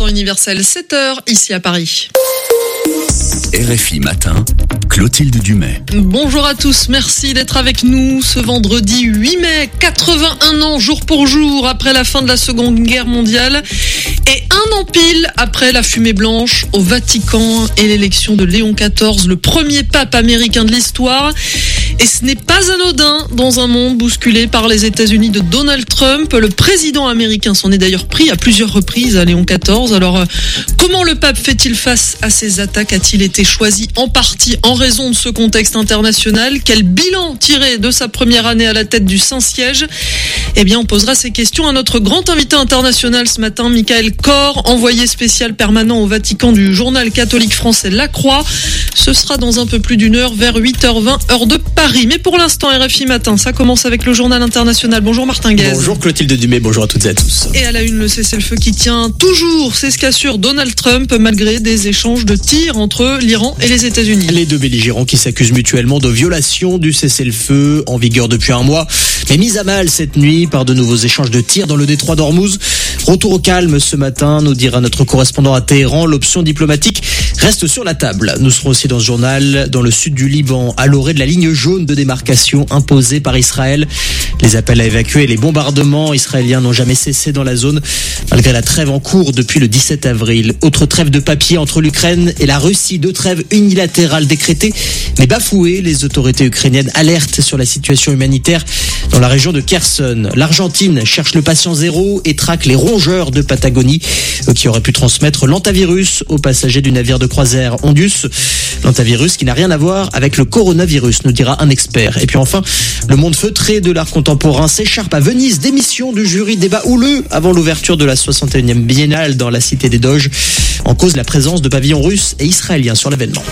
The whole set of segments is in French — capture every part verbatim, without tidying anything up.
temps universel, sept heures, ici à Paris. R F I Matin, Clotilde Dumais. Bonjour à tous, merci d'être avec nous ce vendredi huit mai, quatre-vingt-un ans jour pour jour après la fin de la Seconde Guerre mondiale et un an pile après la fumée blanche au Vatican et l'élection de Léon quatorze, le premier pape américain de l'histoire. Et ce n'est pas anodin dans un monde bousculé par les États-Unis de Donald Trump. Le président américain s'en est d'ailleurs pris à plusieurs reprises à Léon quatorze. Alors, euh, comment le pape fait-il face à ces attaques ? A-t-il été choisi en partie en raison de ce contexte international ? Quel bilan tiré de sa première année à la tête du Saint-Siège ? Eh bien, on posera ces questions à notre grand invité international ce matin, Michael Kor, envoyé spécial permanent au Vatican du journal catholique français La Croix. Ce sera dans un peu plus d'une heure, vers huit heures vingt, heure de Paris. Mais pour l'instant, R F I Matin, ça commence avec le journal international. Bonjour Martin Guez. Bonjour Clotilde Dumais, bonjour à toutes et à tous. Et à la une, le cessez-le-feu qui tient toujours, c'est ce qu'assure Donald Trump, malgré des échanges de tirs entre l'Iran et les États-Unis. Les deux belligérants qui s'accusent mutuellement de violation du cessez-le-feu en vigueur depuis un mois, mais mis à mal cette nuit par de nouveaux échanges de tirs dans le détroit d'Ormuz. Retour au calme ce matin, nous dira notre correspondant à Téhéran. L'option diplomatique reste sur la table. Nous serons aussi dans ce journal, dans le sud du Liban, à l'orée de la ligne jaune de démarcation imposée par Israël. Les appels à évacuer et les bombardements israéliens n'ont jamais cessé dans la zone, malgré la trêve en cours depuis le dix-sept avril. Autre trêve de papier entre l'Ukraine et la Russie. Deux trêves unilatérales décrétées, mais bafouées. Les autorités ukrainiennes alertent sur la situation humanitaire dans la région de Kherson. L'Argentine cherche le patient zéro et traque les rongeurs de Patagonie qui auraient pu transmettre l'antavirus aux passagers du navire de croisière Ondus. L'antavirus qui n'a rien à voir avec le coronavirus, nous dira un expert. Et puis enfin, le monde feutré de l'art contemporain s'écharpe à Venise. Démission du jury, débat houleux avant l'ouverture de la soixante et unième biennale dans la cité des Doges. En cause, la présence de pavillons russes et israéliens sur l'événement.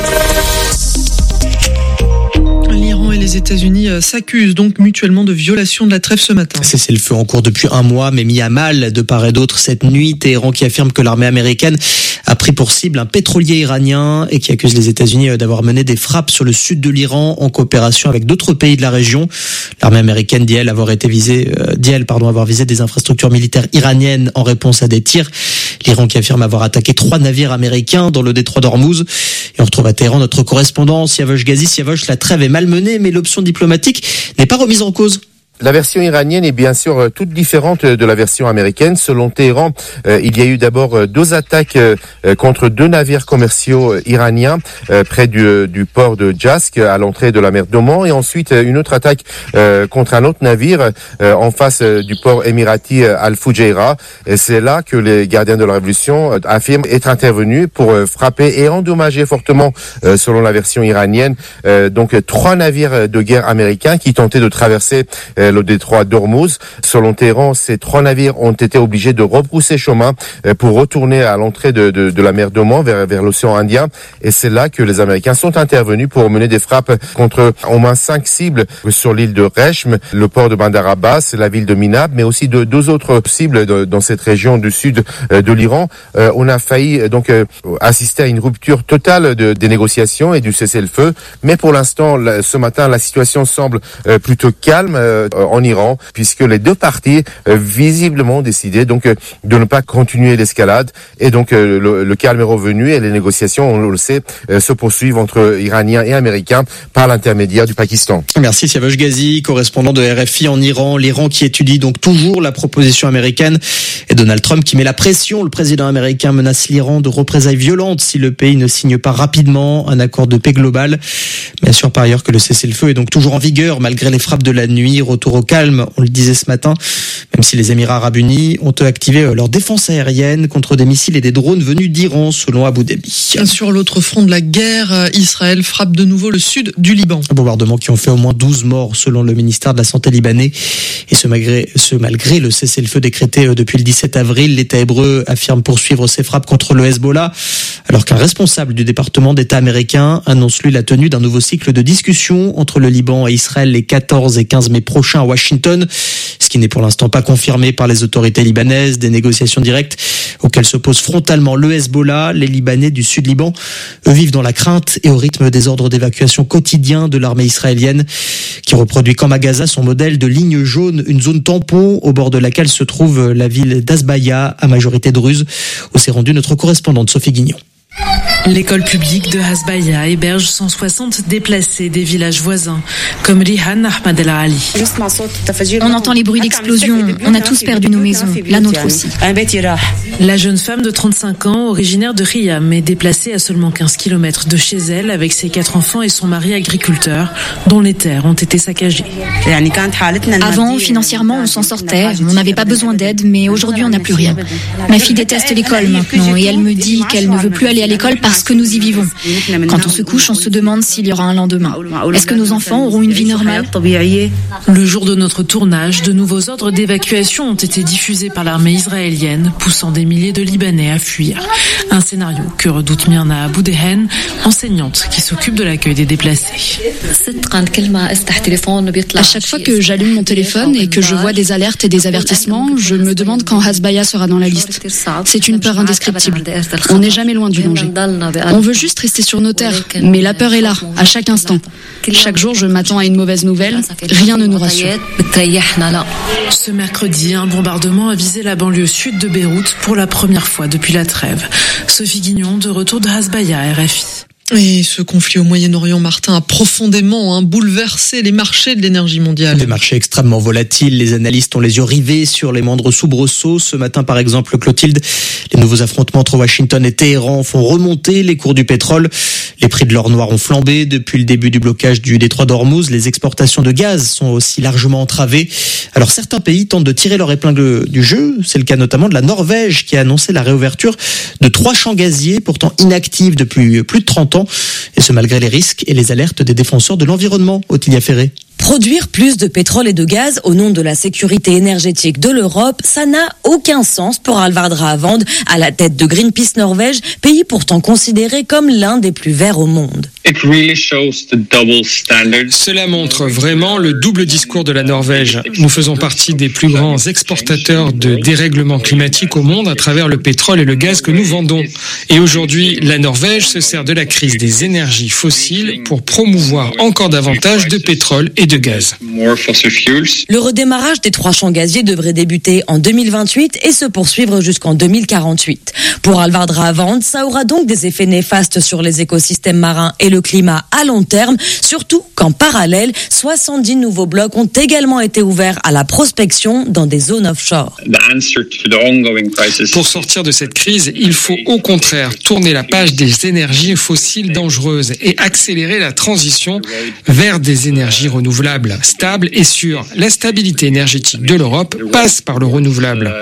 L'Iran et les États-Unis s'accusent donc mutuellement de violation de la trêve ce matin. C'est le feu en cours depuis un mois, mais mis à mal de part et d'autre cette nuit. Téhéran qui affirme que l'armée américaine a pris pour cible un pétrolier iranien et qui accuse les États-Unis d'avoir mené des frappes sur le sud de l'Iran en coopération avec d'autres pays de la région. L'armée américaine dit elle avoir été visée, euh, dit elle pardon avoir visé des infrastructures militaires iraniennes en réponse à des tirs. L'Iran qui affirme avoir attaqué trois navires américains dans le détroit d'Ormuz. Et on retrouve à Téhéran notre correspondant Siavosh Ghazi. Siavosh, la trêve est malmenée, mais l'option diplomatique n'est pas remise en cause. La version iranienne est bien sûr toute différente de la version américaine. Selon Téhéran, euh, il y a eu d'abord deux attaques euh, contre deux navires commerciaux iraniens euh, près du, du port de Jask à l'entrée de la mer d'Oman, et ensuite une autre attaque euh, contre un autre navire euh, en face euh, du port émirati euh, Al-Fujairah. Et c'est là que les gardiens de la révolution euh, affirment être intervenus pour euh, frapper et endommager fortement, euh, selon la version iranienne, euh, donc trois navires de guerre américains qui tentaient de traverser euh, le détroit d'Ormuz. Selon Téhéran, ces trois navires ont été obligés de rebrousser chemin pour retourner à l'entrée de, de, de la mer d'Oman vers, vers l'océan Indien. Et c'est là que les Américains sont intervenus pour mener des frappes contre au moins cinq cibles sur l'île de Reshm, le port de Bandar Abbas, la ville de Minab, mais aussi de deux autres cibles de, dans cette région du sud de l'Iran. Euh, on a failli donc euh, assister à une rupture totale de, des négociations et du cessez-le-feu. Mais pour l'instant, ce matin, la situation semble euh, plutôt calme euh, en Iran, puisque les deux parties euh, visiblement ont décidé donc euh, de ne pas continuer l'escalade, et donc euh, le, le calme est revenu et les négociations, on le sait, euh, se poursuivent entre Iraniens et Américains par l'intermédiaire du Pakistan. Merci Siavosh Ghazi, correspondant de R F I en Iran. L'Iran qui étudie donc toujours la proposition américaine et Donald Trump qui met la pression. Le président américain menace l'Iran de représailles violentes si le pays ne signe pas rapidement un accord de paix global. Bien sûr par ailleurs que le cessez-le-feu est donc toujours en vigueur malgré les frappes de la nuit. Retour au calme, on le disait ce matin, même si les Émirats Arabes Unis ont activé leur défense aérienne contre des missiles et des drones venus d'Iran, selon Abu Dhabi. Sur l'autre front de la guerre, Israël frappe de nouveau le sud du Liban. Bombardements qui ont fait au moins douze morts, selon le ministère de la Santé libanais. Et ce malgré, ce malgré le cessez-le-feu décrété depuis le dix-sept avril, l'État hébreu affirme poursuivre ses frappes contre le Hezbollah, alors qu'un responsable du département d'État américain annonce lui la tenue d'un nouveau cycle de discussions entre le Liban et Israël les quatorze et quinze mai prochains à Washington, ce qui n'est pour l'instant pas confirmé par les autorités libanaises. Des négociations directes auxquelles s'opposent frontalement le Hezbollah. Les Libanais du sud Liban, eux, vivent dans la crainte et au rythme des ordres d'évacuation quotidiens de l'armée israélienne, qui reproduit comme à Gaza son modèle de ligne jaune, une zone tampon au bord de laquelle se trouve la ville d'Azbaya, à majorité druze, où s'est rendue notre correspondante Sophie Guignon. L'école publique de Azbaya héberge cent soixante déplacés des villages voisins, comme Rihan Ahmad El Ali. On entend les bruits d'explosion, on a tous perdu nos maisons, la nôtre aussi. La jeune femme de trente-cinq ans, originaire de Riyam, est déplacée à seulement quinze kilomètres de chez elle avec ses quatre enfants et son mari agriculteur, dont les terres ont été saccagées. Avant, financièrement, on s'en sortait, on n'avait pas besoin d'aide, mais aujourd'hui on n'a plus rien. Ma fille déteste l'école maintenant et elle me dit qu'elle ne veut plus aller à l'école parce que nous y vivons. Quand on se couche, on se demande s'il y aura un lendemain. Est-ce que nos enfants auront une vie normale ? Le jour de notre tournage, de nouveaux ordres d'évacuation ont été diffusés par l'armée israélienne, poussant des milliers de Libanais à fuir. Un scénario que redoute Myrna Aboudehen, enseignante qui s'occupe de l'accueil des déplacés. À chaque fois que j'allume mon téléphone et que je vois des alertes et des avertissements, je me demande quand Azbaya sera dans la liste. C'est une peur indescriptible. On n'est jamais loin du danger. On veut juste rester sur nos terres, mais la peur est là, à chaque instant. Chaque jour, je m'attends à une mauvaise nouvelle. Rien ne nous rassure. Ce mercredi, un bombardement a visé la banlieue sud de Beyrouth pour la première fois depuis la trêve. Sophie Guignon, de retour de Azbaya, R F I. Et ce conflit au Moyen-Orient, Martin, a profondément hein, bouleversé les marchés de l'énergie mondiale. Des marchés extrêmement volatiles. Les analystes ont les yeux rivés sur les moindres soubresauts. Ce matin, par exemple, Clotilde, les nouveaux affrontements entre Washington et Téhéran font remonter les cours du pétrole. Les prix de l'or noir ont flambé depuis le début du blocage du détroit d'Ormuz. Les exportations de gaz sont aussi largement entravées. Alors certains pays tentent de tirer leur épingle du jeu. C'est le cas notamment de la Norvège qui a annoncé la réouverture de trois champs gaziers pourtant inactifs depuis plus de trente ans. Et ce malgré les risques et les alertes des défenseurs de l'environnement. Ottilia Ferré. Produire plus de pétrole et de gaz au nom de la sécurité énergétique de l'Europe, ça n'a aucun sens pour Alvard Ravand, à la tête de Greenpeace Norvège, pays pourtant considéré comme l'un des plus verts au monde. Cela montre vraiment le double discours de la Norvège. Nous faisons partie des plus grands exportateurs de dérèglement climatique au monde à travers le pétrole et le gaz que nous vendons. Et aujourd'hui, la Norvège se sert de la crise des énergies fossiles pour promouvoir encore davantage de pétrole et de gaz. Le redémarrage des trois champs gaziers devrait débuter en deux mille vingt-huit et se poursuivre jusqu'en deux mille quarante-huit. Pour Alvard Ravand, ça aura donc des effets néfastes sur les écosystèmes marins et le climat à long terme, surtout qu'en parallèle, soixante-dix nouveaux blocs ont également été ouverts à la prospection dans des zones offshore. Pour sortir de cette crise, il faut au contraire tourner la page des énergies fossiles dangereuses et accélérer la transition vers des énergies renouvelables, stables et sûres. La stabilité énergétique de l'Europe passe par le renouvelable.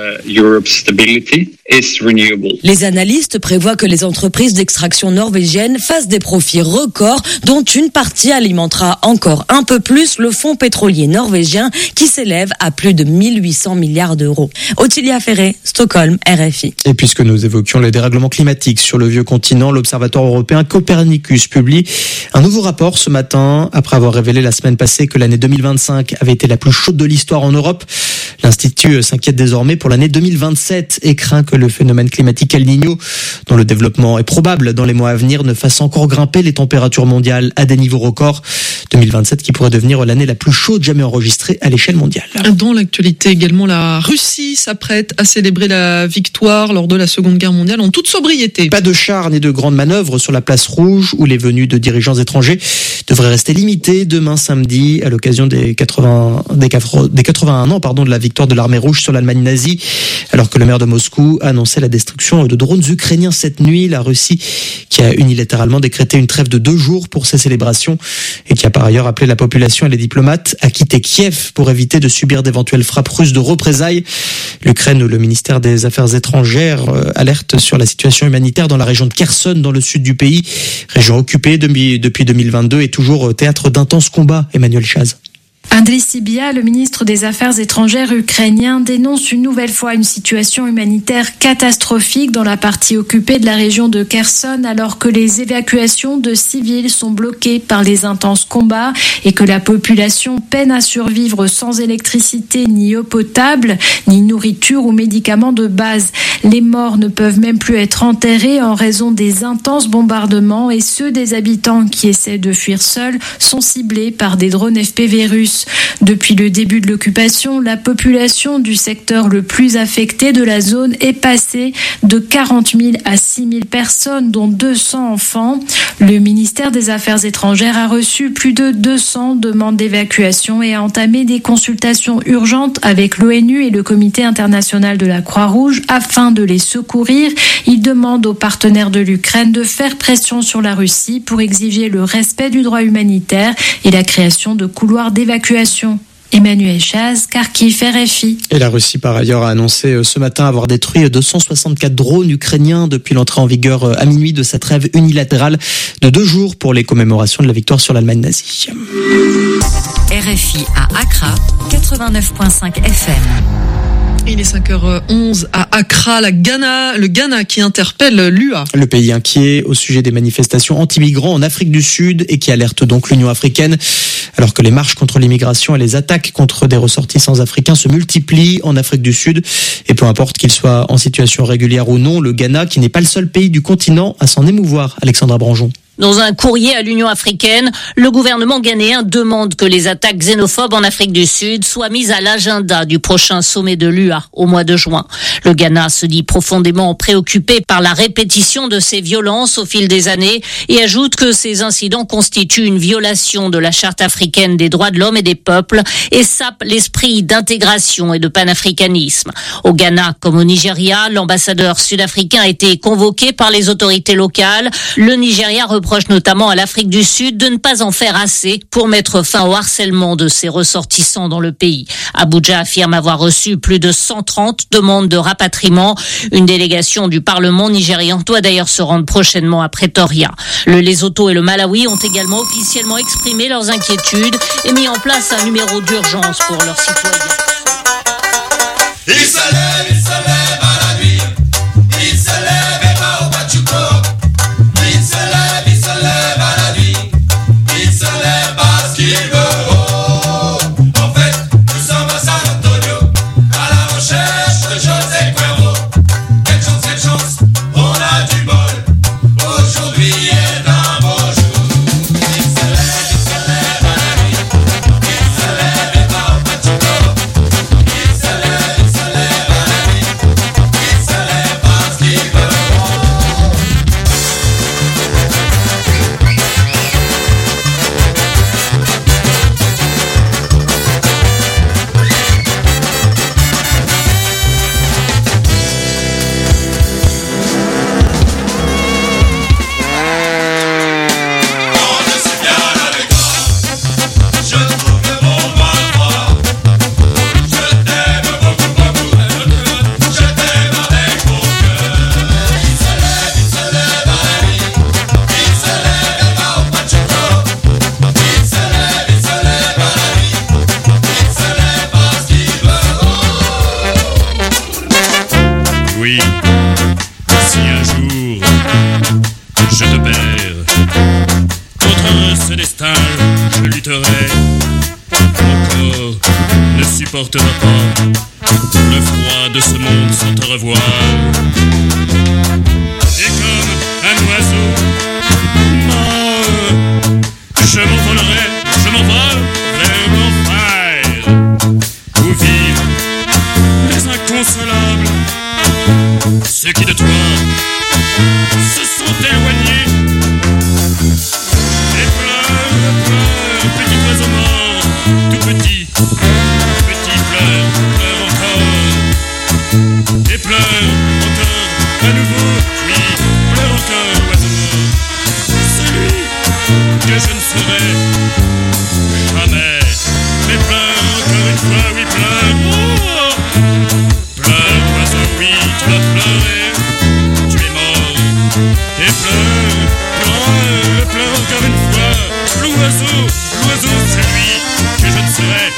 Les analystes prévoient que les entreprises d'extraction norvégiennes fassent des profits records, dont une partie alimentera encore un peu plus le fonds pétrolier norvégien qui s'élève à plus de mille huit cents milliards d'euros. Ottilia Ferré, Stockholm, R F I. Et puisque nous évoquions le dérèglement climatique sur le vieux continent, l'Observatoire européen Copernicus publie un nouveau rapport ce matin, après avoir révélé la semaine passée que l'année deux mille vingt-cinq avait été la plus chaude de l'histoire en Europe. L'Institut s'inquiète désormais pour l'année deux mille vingt-sept et craint que le phénomène climatique El Niño, dont le développement est probable dans les mois à venir, ne fasse encore grimper les températures mondiales à des niveaux records. deux mille vingt-sept qui pourrait devenir l'année la plus chaude jamais enregistrée à l'échelle mondiale. Dans l'actualité également, la Russie s'apprête à célébrer la victoire lors de la Seconde Guerre mondiale en toute sobriété. Pas de chars ni de grandes manœuvres sur la place rouge où les venues de dirigeants étrangers devraient rester limitées demain samedi à l'occasion des quatre-vingts, des quatre-vingt-un ans pardon, de la victoire de l'armée rouge sur l'Allemagne nazie. Alors que le maire de Moscou a annoncé la destruction de drones ukrainiens cette nuit, la Russie qui a unilatéralement décrété une trêve de deux jours pour ces célébrations et qui a par ailleurs appelé la population et les diplomates à quitter Kiev pour éviter de subir d'éventuelles frappes russes de représailles. L'Ukraine, le ministère des Affaires étrangères, alerte sur la situation humanitaire dans la région de Kherson, dans le sud du pays, région occupée depuis deux mille vingt-deux et toujours théâtre d'intenses combats. Emmanuel Chaz. Andriy Sybiha, le ministre des Affaires étrangères ukrainien, dénonce une nouvelle fois une situation humanitaire catastrophique dans la partie occupée de la région de Kherson, alors que les évacuations de civils sont bloquées par les intenses combats et que la population peine à survivre sans électricité, ni eau potable, ni nourriture ou médicaments de base. Les morts ne peuvent même plus être enterrés en raison des intenses bombardements et ceux des habitants qui essaient de fuir seuls sont ciblés par des drones F P V russes. Depuis le début de l'occupation, la population du secteur le plus affecté de la zone est passée de quarante mille à six mille personnes, dont deux cents enfants. Le ministère des Affaires étrangères a reçu plus de deux cents demandes d'évacuation et a entamé des consultations urgentes avec l'ONU et le Comité international de la Croix-Rouge afin de les secourir. Il demande aux partenaires de l'Ukraine de faire pression sur la Russie pour exiger le respect du droit humanitaire et la création de couloirs d'évacuation. Emmanuel Chaz, Kharkiv, R F I. Et la Russie, par ailleurs, a annoncé ce matin avoir détruit deux cent soixante-quatre drones ukrainiens depuis l'entrée en vigueur à minuit de cette trêve unilatérale de deux jours pour les commémorations de la victoire sur l'Allemagne nazie. R F I à Accra, quatre-vingt-neuf virgule cinq F M. Il est cinq heures onze à Accra, la Ghana, le Ghana qui interpelle l'U A. Le pays inquiet au sujet des manifestations anti-migrants en Afrique du Sud et qui alerte donc l'Union africaine. Alors que les marches contre l'immigration et les attaques contre des ressortissants africains se multiplient en Afrique du Sud. Et peu importe qu'ils soient en situation régulière ou non, le Ghana, qui n'est pas le seul pays du continent à s'en émouvoir. Alexandra Branjon. Dans un courrier à l'Union africaine, le gouvernement ghanéen demande que les attaques xénophobes en Afrique du Sud soient mises à l'agenda du prochain sommet de l'U A au mois de juin. Le Ghana se dit profondément préoccupé par la répétition de ces violences au fil des années et ajoute que ces incidents constituent une violation de la Charte africaine des droits de l'homme et des peuples et sapent l'esprit d'intégration et de panafricanisme. Au Ghana comme au Nigeria, l'ambassadeur sud-africain a été convoqué par les autorités locales. Le Nigeria reprend reproche notamment à l'Afrique du Sud de ne pas en faire assez pour mettre fin au harcèlement de ses ressortissants dans le pays. Abuja affirme avoir reçu plus de cent trente demandes de rapatriement. Une délégation du Parlement nigérian doit d'ailleurs se rendre prochainement à Pretoria. Le Lesotho et le Malawi ont également officiellement exprimé leurs inquiétudes et mis en place un numéro d'urgence pour leurs citoyens. Il se lève, il se lève à la nuit, il se lève et va au Pachuco. Il se lève, il se lève à la nuit, il se lève parce qu'il veut. Oh, en fait, nous sommes à San Antonio, à la recherche de José Cuervo. Quelle chance, quelle chance, on a du bol, aujourd'hui est un beau jour. Il se lève, il se lève à la nuit, il se lève et va au Pachuco. Il se lève, il se lève à la nuit, il se lève parce qu'il veut. Oui, si un jour je te perds, contre ce destin je lutterai. Mon corps ne supportera pas le froid de ce monde sans te revoir. Et comme un oiseau mort, je m'envolerai, je m'envole vers l'enfer, où vivent les inconsolables, ceux qui de toi se sont éloignés. Et pleure, pleure, petit oiseau mort, tout petit, petit pleure, pleure encore. Et pleure encore, à nouveau, oui, pleure encore, oiseau mort. Celui que je ne serai jamais. Mais pleure encore une fois, oui, pleure. Oh, pleure, oiseau, oui, tu vas pleurer. Tu es mort. Et pleure, pleure, pleure encore une fois. L'oiseau, l'oiseau, c'est lui que je ne serai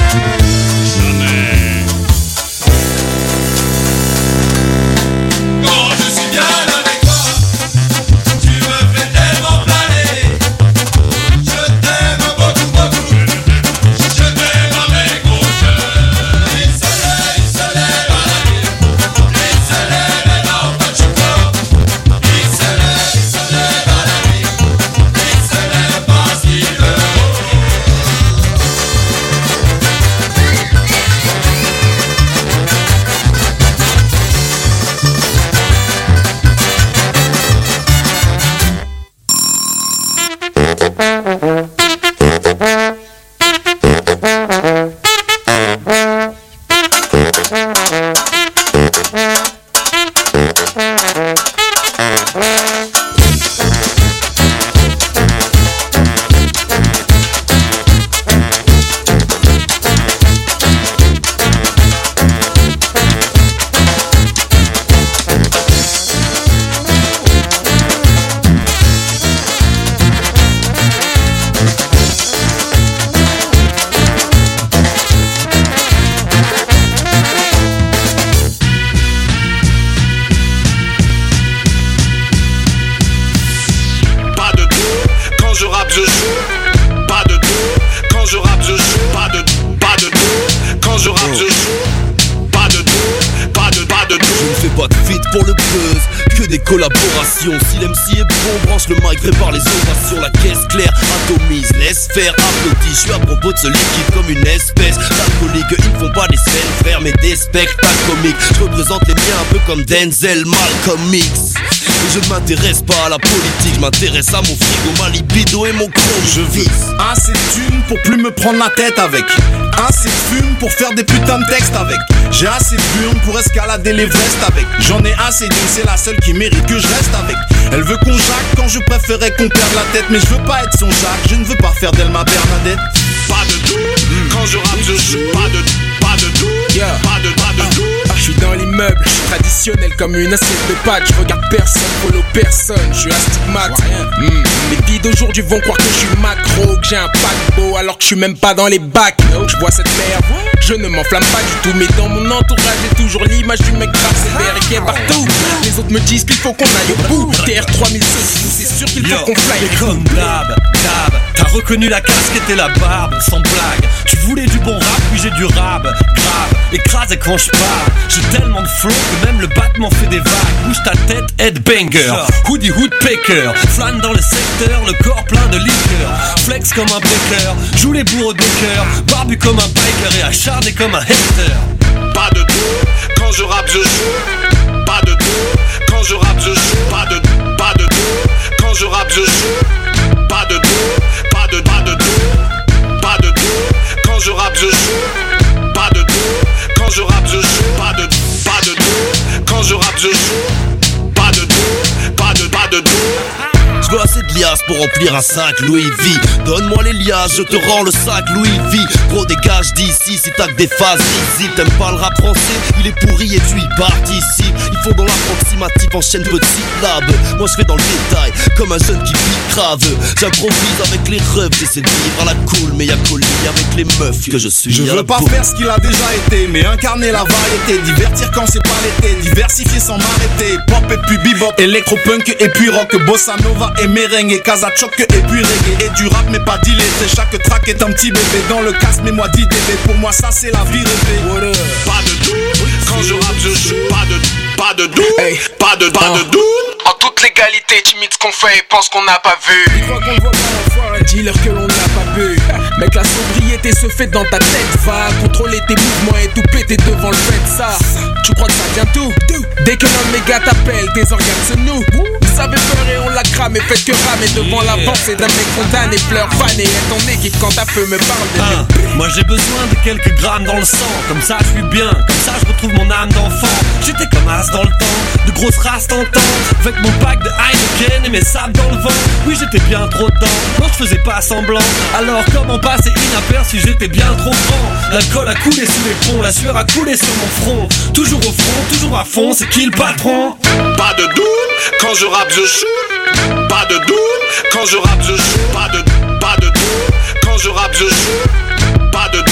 buzz, que des collaborations. Si l'M C est bon, branche le mic, prépare les ovations. La caisse claire, atomise, laisse faire, applaudis. Je suis à propos de ce liquide comme une espèce d'alcoolique. Ils ne font pas des scènes frères mais des spectacles comiques. Je représente les miens un peu comme Denzel, Malcolm X. Et je ne m'intéresse pas à la politique, je m'intéresse à mon frigo, ma libido et mon chrome. Je veux assez de thunes pour plus me prendre la tête avec. Assez de fume pour faire des putains de textes avec. J'ai assez de burnes pour escalader l'Everest avec. J'en ai assez d'une, c'est la seule qui mérite que je reste avec. Elle veut qu'on jacque quand je préférais qu'on perde la tête. Mais je veux pas être son Jacques, je ne veux pas faire d'elle ma Bernadette. Pas de doute, quand je rappe je joue. Pas de pas de doute, yeah. pas de pas de doute. Je suis dans l'immeuble, je suis traditionnel comme une assiette de pâtes. Je regarde personne, follow personne, je suis astigmate. mm. Les filles d'aujourd'hui vont croire que je suis macro, que j'ai un paquebot alors que je suis même pas dans les bacs. Je vois cette merde, je ne m'enflamme pas du tout. Mais dans mon entourage j'ai toujours l'image du mec grave sévère et qui est partout. Les autres me disent qu'il faut qu'on aille au bout. T R trois mille six, c'est sûr qu'il faut qu'on fly. Et comme blab, dab, t'as reconnu la casquette et la barbe, sans blague. Tu voulais du bon rap, puis j'ai du rap, grave, écrasé quand je parle. J'ai tellement de flow que même le battement fait des vagues. Bouge ta tête, headbanger, hoodie woodpecker. Flâne dans le secteur, le corps plein de liqueur. Flex comme un breaker, joue les bourreaux de cœur. Barbu comme un biker et acharné comme un hater. Pas de doute, quand je rappe je joue. Pas de doute, quand je rappe je joue. Pas de pas de doute, quand je rappe je joue. Pas de doute, pas de pas de doute. Pas de doute, quand je rappe je joue. Pas de doute, quand je rappe je joue. Pas de pas de doute, quand je rappe je joue. Pas de doute, pas de pas de doute. Je veux assez de liasses pour remplir un sac Louis V. Donne-moi les liasses, je te rends le sac Louis V. Gros dégage d'ici si t'as que des phases easy. T'aimes pas le rap français, il est pourri et tu y participes. Il faut dans l'approximatif, enchaîne petit lab. Moi je fais dans le détail, comme un jeune qui vit grave. J'improvise avec les refs, j'essaie de vivre à la cool. Mais y'a colis avec les meufs que je suis. Je veux pas boule. faire ce qu'il a déjà été, mais incarner la variété. Divertir quand c'est pas l'été, diversifier sans m'arrêter. Pop et puis bebop, électropunk et puis rock. Bossa nova et merengue, casa choc et puis reggae. Et du rap mais pas d'illettré, chaque track est un petit bébé. Dans le casque mets-moi dix D B, pour moi ça c'est la vie rêvée. Pas de doute, quand je rappe je joue. Pas de pas de doute, hey. pas de pas de doute. En toute légalité, timide ce qu'on fait et pense qu'on n'a pas vu. Ils croient qu'on le voit pas l'enfoiré. Dis-leur que l'on n'a pas bu. Mec, la sobriété se fait dans ta tête. Va contrôler tes mouvements et tout péter devant le fait. Ça, tu crois que ça vient tout? Dès que l'un de mes gars t'appelle, tes organes se nouent. Vous savez peur et on la crame et faites que ramer devant l'avancée d'un mec condamné. Pleure fan et est ton équipe quand ta feu me parle de ah, moi j'ai besoin de quelques grammes dans le sang. Comme ça je suis bien, comme ça je retrouve mon âme d'enfant. J'étais comme as dans le temps, de grosses races tentant. Avec mon pack de Heineken et mes sables dans le vent. Oui j'étais bien trop dedans, non je faisais pas semblant. Alors comment passer inaperçu, j'étais bien trop grand. L'alcool a coulé sous les ponts, la sueur a coulé sur mon front. Toujours au front, toujours à fond, c'est qui le patron? Pas de doute, quand je rappe je shoot. Pas de doute, quand je rappe je shoot. Pas de pas de doute, quand je rappe je shoot. Pas de doute.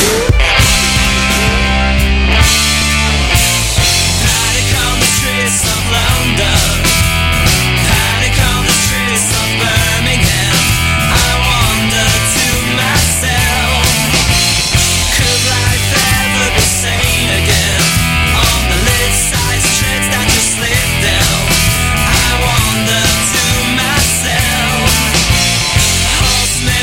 Horseman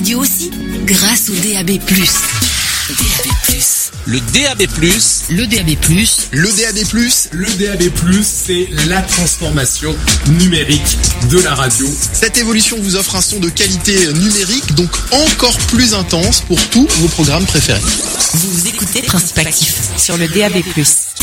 radio aussi, grâce au D A B plus. D A B plus. Le D A B plus. Le D A B plus. Le D A B plus. Le D A B plus, c'est la transformation numérique de la radio. Cette évolution vous offre un son de qualité numérique, donc encore plus intense pour tous vos programmes préférés. Vous écoutez Principe Actif sur le D A B plus.